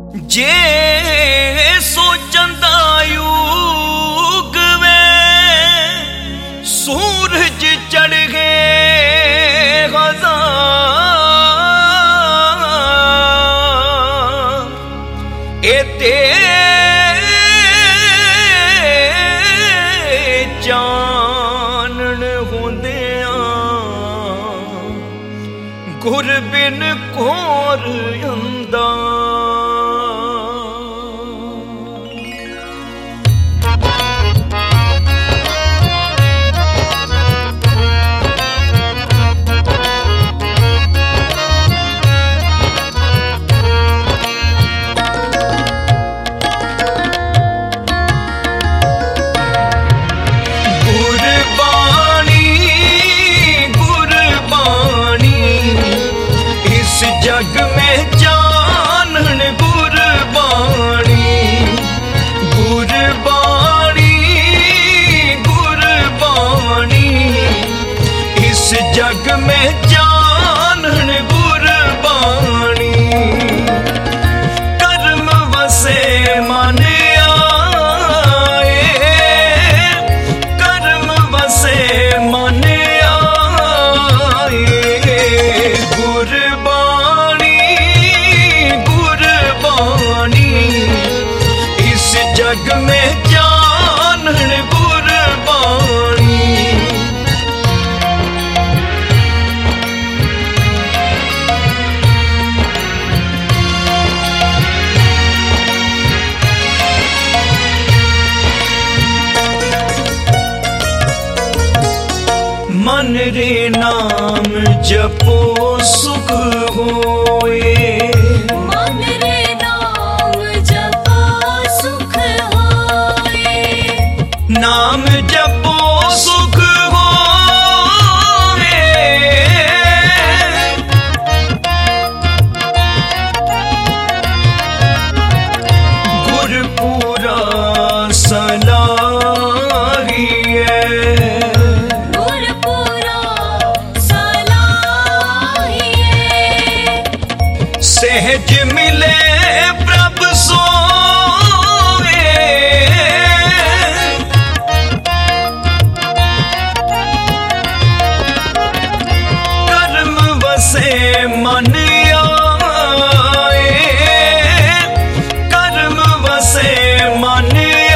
जे सोचंदा उगवे सूरज चढ़ गए ख़ज़ां एते चानण होंदियां गुर बिन कोर अंदा जग में जानन गुरबाणी गुरबाणी गुरबाणी इस जग में जानन गुरबाणी कर्म वसे मन आए कर्म वसे मन आए जग में जानन गुरबाणी मन रे नाम जपो सुख होए नाम जपो सुख होए गुरपुरा सलाहिए गुरपुरा सलाहिए सहज मिले प्रभ सो मन आए कर्म वसे मन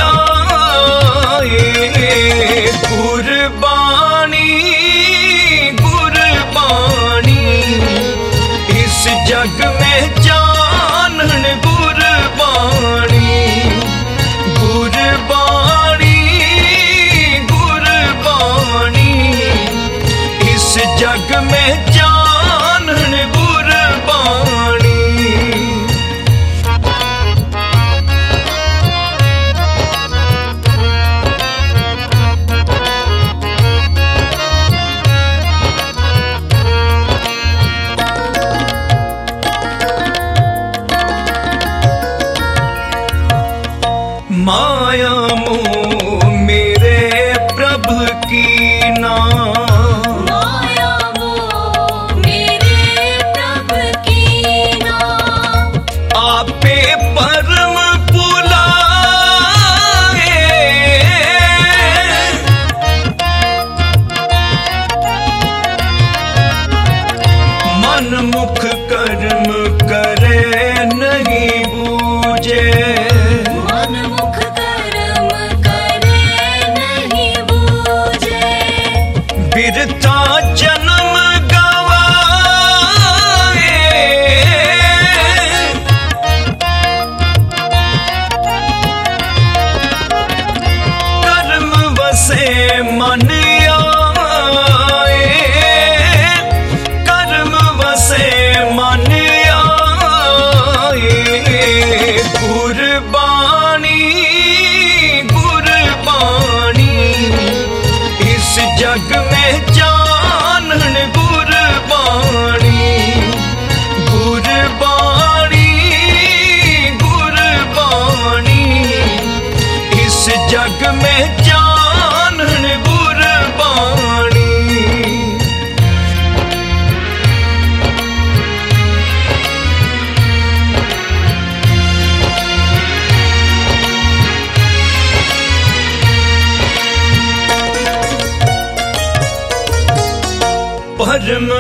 आए गुरबाणी गुरबाणी इस जग में जानन गुरबाणी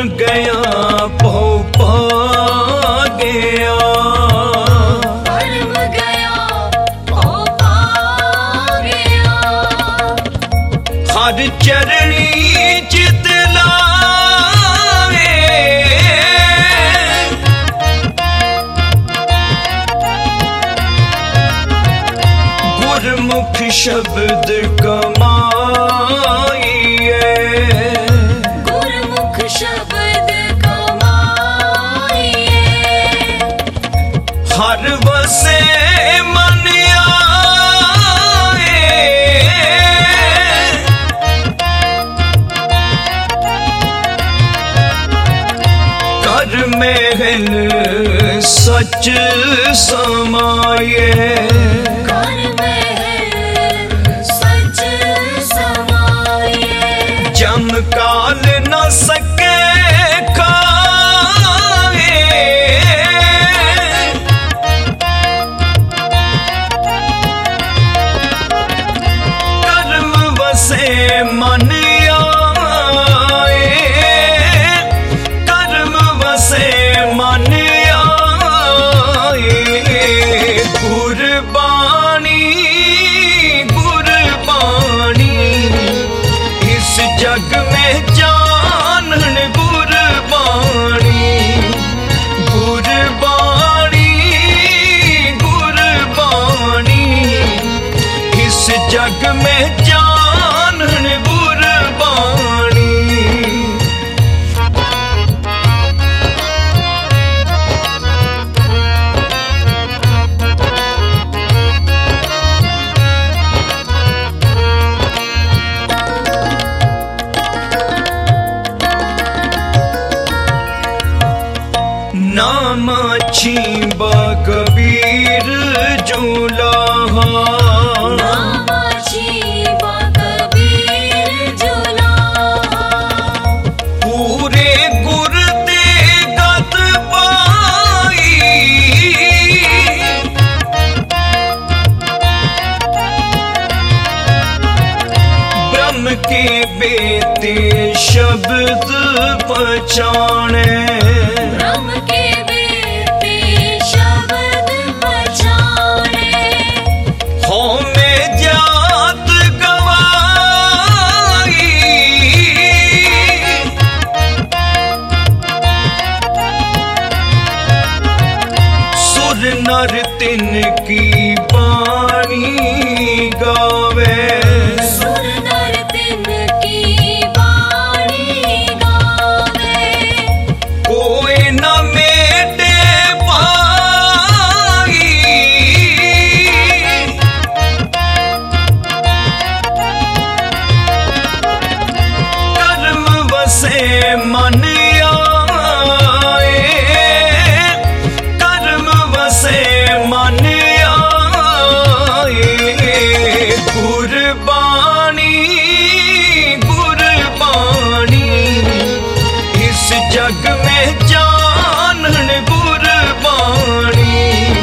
गया पा गया, परम गया पा गया। हर चरणी चित लावे, गुरमुख शब्द कमाइए, गुरमुख शब्द कमाइए। हर बसे मन आए, कर महल सच समाये, कर महल सच समाये। जम काल न सके खाए, कर्म बसे मन आए, कर्म बसे मन आए। गुरबाणी गुरबाणी इस जग में जानन, गुरबाणी गुरबाणी गुरबाणी इस जग में जानन, गुरबाणी। नाम छिबा कबीर जुलाहा, नाम छिबा कबीर जुलाहा। पूरे गुर ते गत पाई, ब्रह्म के बेते शब्द पहचाने, ब्रह्म के बेते शब्द पहचाने। हो में जात गवाई, सुर नर तिनकी बाणी गावे, सुर नर तिनकी बाणी गावे। कोई न मेटे पाई, कर्म बसे मन आए, कर्म बसे मन आए। गुरबाणी गुरबाणी इस जग में जानन, गुरबाणी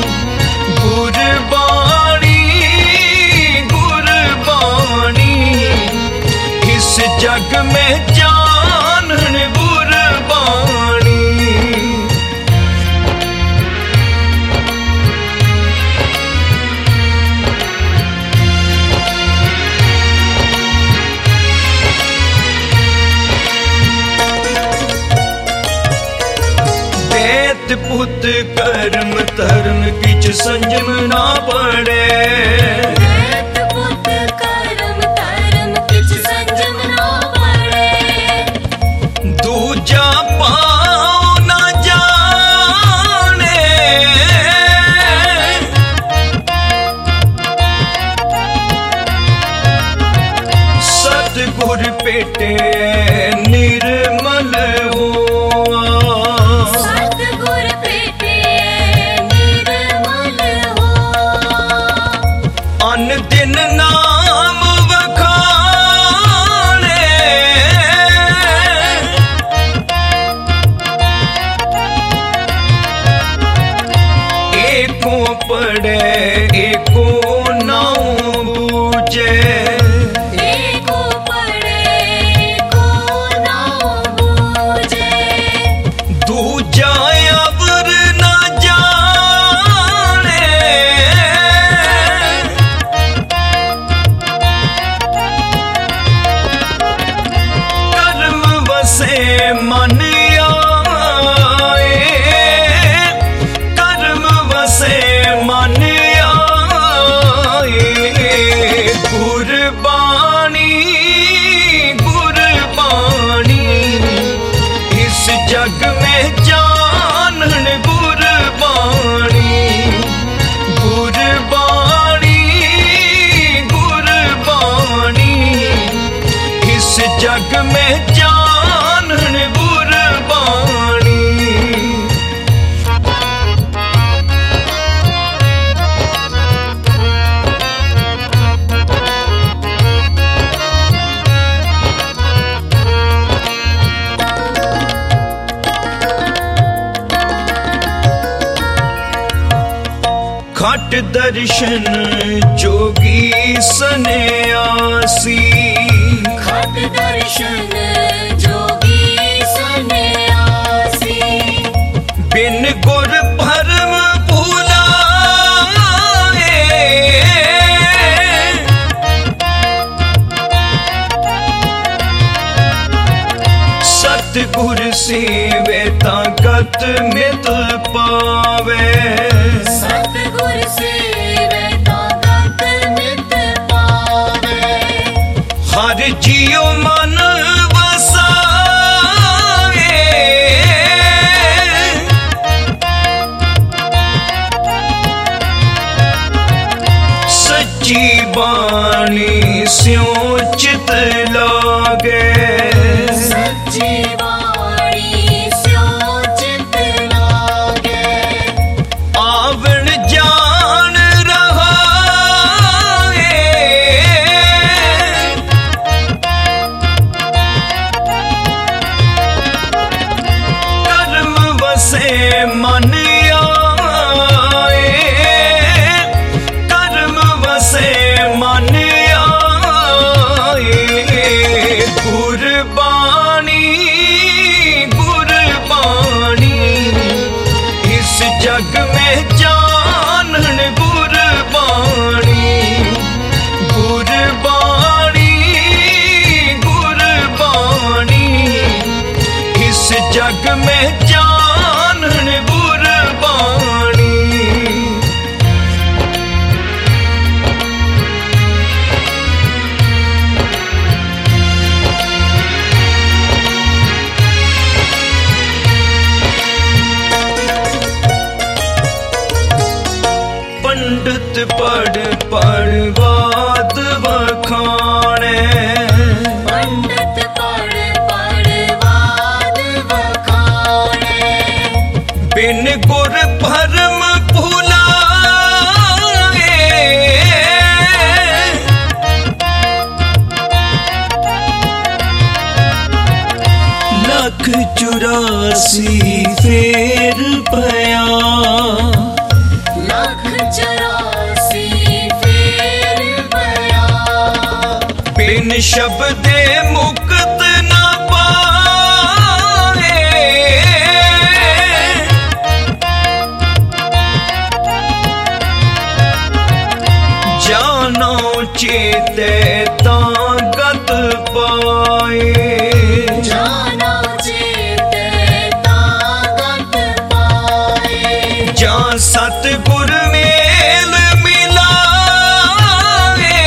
गुरबाणी गुरबाणी इस जग में जानन, गुरबाणी। देत पुत कर्म धर्म किछ संजम ना पड़े, दैत पुत कर्म धर्म किछ संजम ना पड़े। दूजा पाँव न जाने, सतगुर पेटे निर्मल हुआ, सतगुर पेटे निर्मल हुआ। अन दिन नाम वखाने, एको पड़े एको नाम बूझे, एको पड़े एको नाम बूझे। वसे मन आए। गुरबाणी गुरबाणी इस जग में जानन गुरबाणी। गुरबाणी गुरबाणी इस जग में जानन गुरबाणी। खट दर्शन जोगी सन्यासी। खट दर्शन जोगी सन्यासी। बिन गुर भरम भुलाए। सतगुर सेवे ताकत मित पावे। सतगुर सेवे ताकत मित पावे। हर जियो मन वसाए। सच्ची बाणी स्यों चित लागे। सच्ची वाणी स्यों चित लागे। आवण जान रहा है। कर्म वसे मन आए। कर्म वसे मन आए। गुरबाणी गुरबाणी इस जग में जानन गुरबाणी। गुरबाणी गुरबाणी इस जग में जानन गुरबाणी। पंडित पढ़ पढ़ वाद वखाणे। पंडित पढ़ पढ़ वाद वखाणे। बिन गुर भरम भुलाए। लख 84 फेर पया। लख 84 फेर पया। बिन शब्दे मुक्त न पाए। जानो चेते ताकत पाए। जानो चेते ताकत पाए। जहाँ सतगुर मेल मिलाए।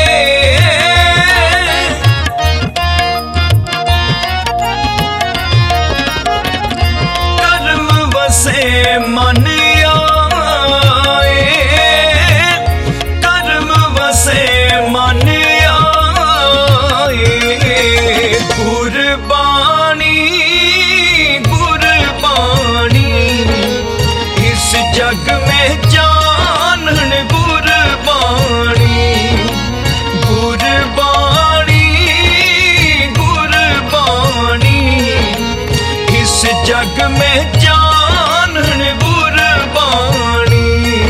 कर्म वसे मन आए। कर्म वसे मन आए। गुरबाणी गुरबाणी इस जग में जानन गुरबाणी। गुरबाणी गुरबाणी इस जग में जानन गुरबाणी।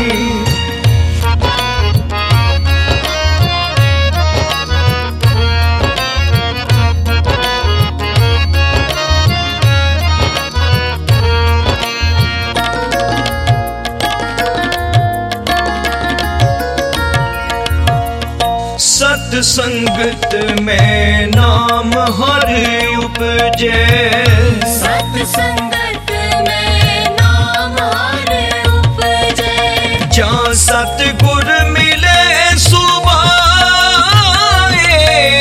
सत्संगत में नाम हर उपजे। सत्संगत में नाम हर उपजे। ਜਾਂ ਸਤਿਗੁਰ ਮਿਲੇ ਸੁਭਾਏ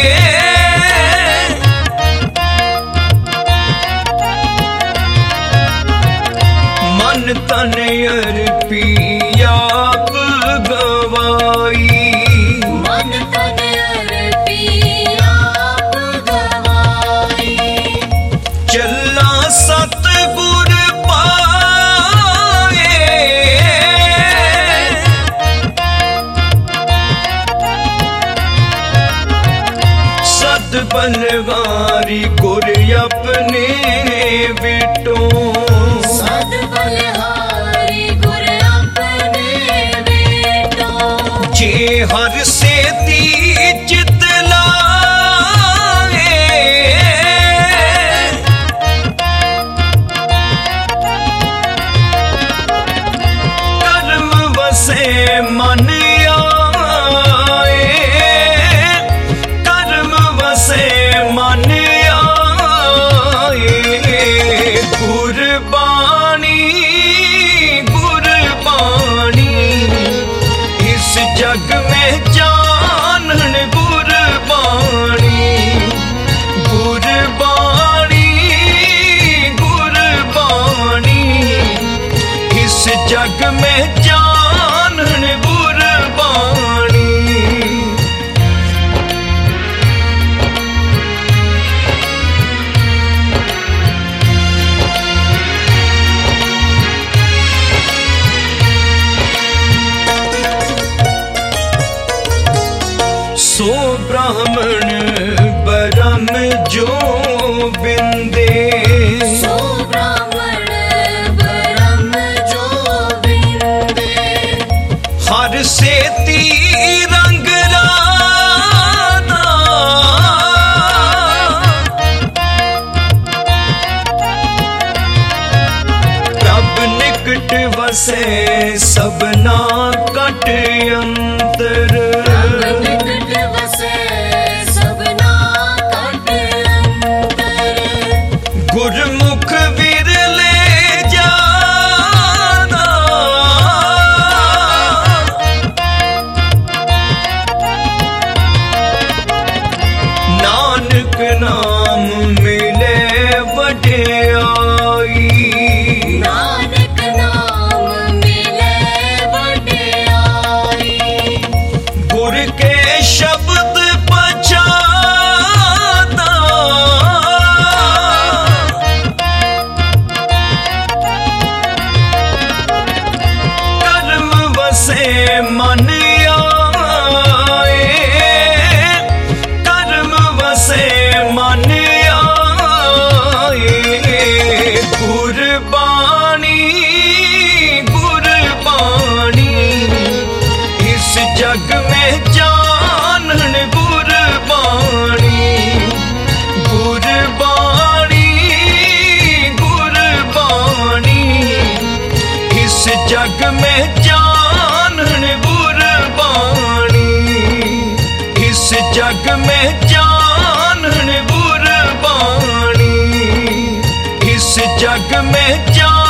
ਮਨ ਤਨ ਅਰਪੀ ਆਪ ਗਵਾਈ मन तन अर्पी आप गवाई ਚੱਲਾ ਸਤਿਗੁਰ ਪਾਏ ਸਦ ਬਲਵਾਰੀ ਗੁਰ ਆਪਣੇ ਵਿਟੋ सद बलिहारी गुर अपने बेटो जे हर सेती चित लाए कर्म वसे मन आए कर्म वसे मन आए गुरबाणी गुरबाणी इस जग में जानन गुरबाणी गुरबाणी गुरबाणी इस जग में जानन गुरबाणी सो ब्राह्मण बरम जो बिंदे सो ब्राह्मण ब्रह्म जो बिंदे हर सेती रंग लाना प्रभ निकट वसे सबना कट अंतर निकट वसे सबना कट अंतर गुरमुख विरले जाना नानक नाम मिले वड्याई नानक नाम मिले वड्याई गुर के शब्द पछाना कर्म वसे मन आए कर्म वसे मन आए गुरबाणी गुरबाणी इस जग में जानन गुरबाणी गुरबाणी गुरबाणी इस जग में जानन गुरबाणी इस जग में जानन गुरबाणी इस जग में जान